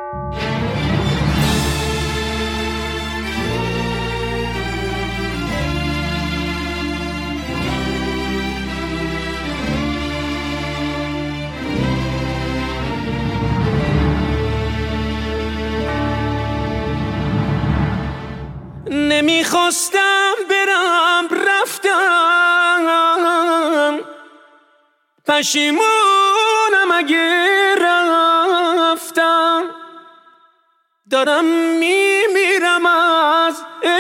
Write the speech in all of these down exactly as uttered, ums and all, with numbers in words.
نمیخواستم برم رفتم، پشیمونم اگه رفتم، دارم میمیرم از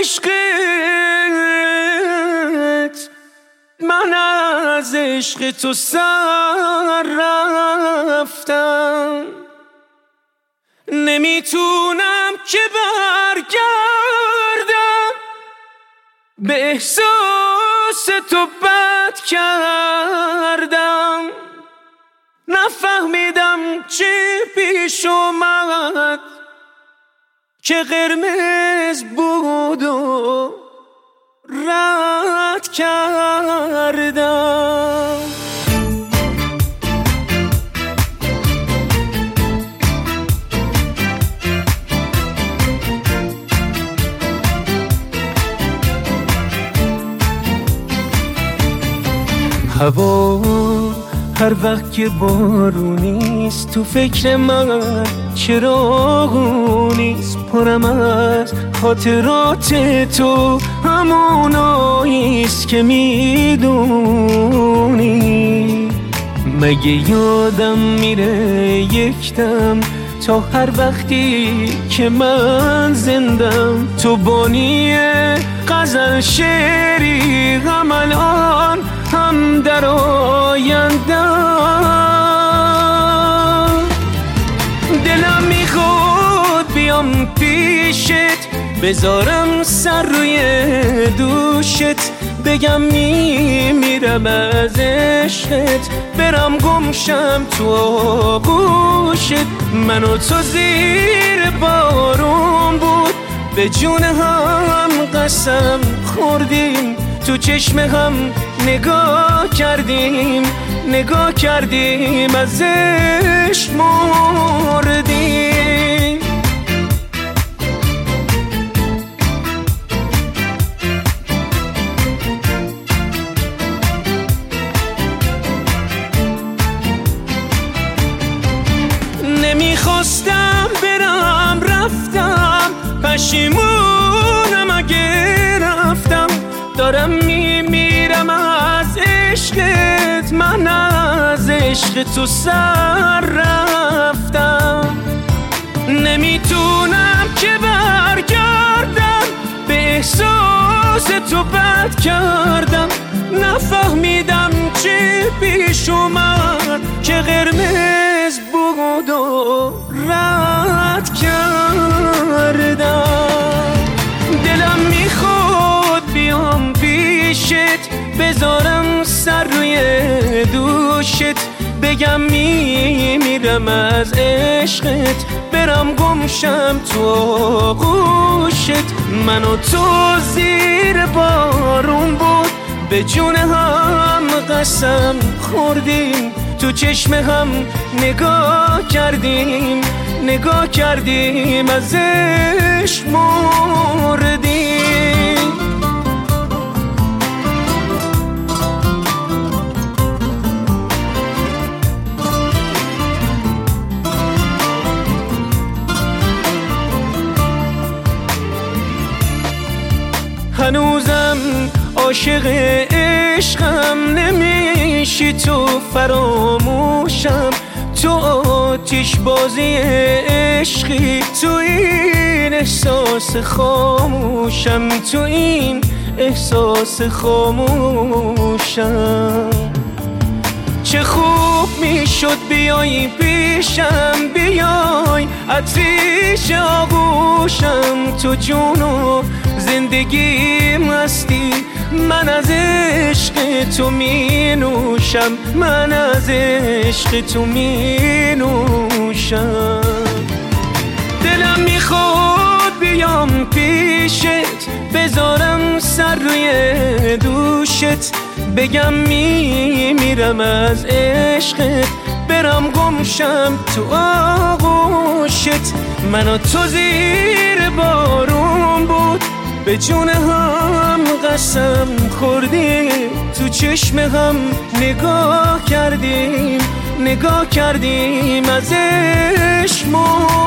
عشقت، من از عشق تو سر رفتم، نمیتونم که برگردم، به احساس تو بد کردم، نفهمیدم چی پیش اومد که قرمز بود و رد کردم. هوا هر وقت که بارونیست تو فکر من چراغونیست، پرم از خاطرات تو هموناییست که میدونی. مگه یادم میره یک دم تا هر وقتی که من زندم، تو بانی غزل شعری هم الان هم در آیندم. دلم میخواد بیام پیشت، بذارم سر روی دوشت، بگم میمیرم از عشقت، برم گمشم تو آغوشت. من و تو زیر بارون بود، به جون هم قسم خوردیم، تو چشم هم نگاه کردیم، نگاه کردیم از عشق مردیم. نمیخواستم برم رفتم، پشیمونم اگه رفتم، دارم میمیرم از عشقت، من از عشق تو سر رفتم، نمیتونم که برگردم، به احساس تو بد کردم، نفهمیدم چی پیش اومد که قرمز بود و رد کردم. دلم میخواد بیام پیشت، بذارم سر روی دوشت، بگم میمیرم از عشقت، برم گمشم تو آغوشت. من و تو زیر بارون بود، به جون هم قسم خوردیم، تو چشم هم نگاه کردیم، نگاه کردیم از عشق مردیم. هنوزم عاشق عشقم نمیشی، تو فراموشم، تو آتش بازی عشقی، تو این احساس خاموشم، تو این احساس خاموشم. چه خوب میشد بیای پیشم، بیای آتیش آغوشم، تو جون و زندگی مستی، من از عشق تو می نوشم، من از عشق تو می نوشم. دلم میخواد بیام پیشت، بذارم سر روی دوشت، بگم میمیرم از عشقت، برم گمشم تو آغوشت. عشقت من و تو زیر بارون بود، به جون هم قسم خوردیم، تو چشم هم نگاه کردیم، نگاه کردیم از عشق